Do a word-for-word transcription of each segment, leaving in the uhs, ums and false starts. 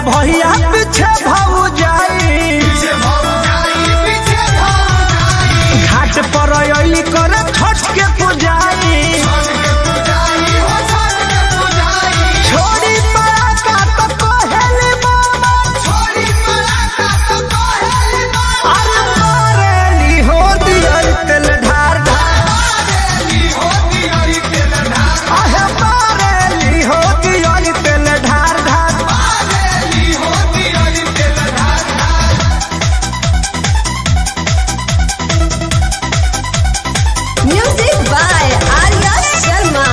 भैया पीछे भाऊ जाई, घाट पर अइली करे छठ के पुजाई, छोड़ी पराका तो कहेली बाबा, अरे मारेली हो दियल तेल ढार ढार, आहे मारेली हो दियल तेल ढार ढार। Music by Arya Sharma.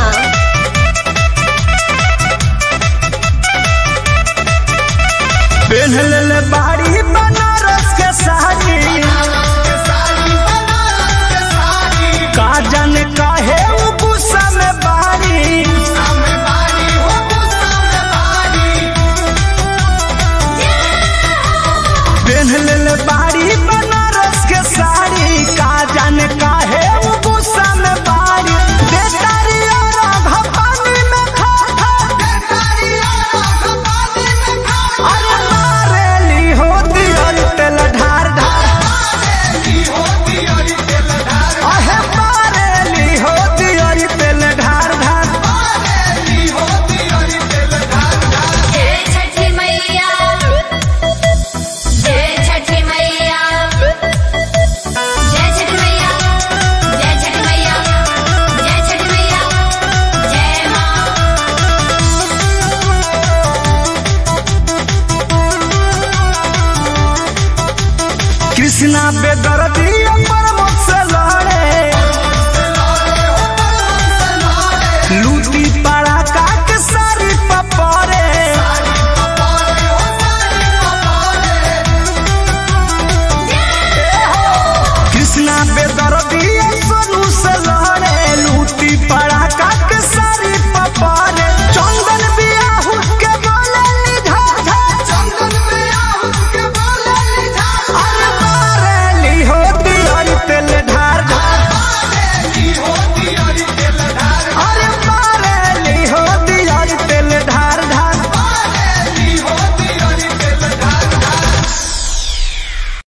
पेन्हल ले बाड़ी बनारस के साड़ी, का जाने काहे उ गुस्सा में बारी, पेन्हल ले बाड़ी बनारस के साड़ी, का जाने काहे उ गुस्सा में बारी, देतारी और पानी में खा खा, अरे मारेली हो दियल तेल ढार ढार, आहे मारेली हो दियल तेल ढार ढार। जय छठी मैया, जय छठी मैया, जय छठी मैया, जय छठी मैया, जय छठी मैया, जय माँ। कृष्णा बेदर्दी पर मुझसे लड़े, लूटी पड़ा काट सारी पपरे, कृष्णा बेदर्दी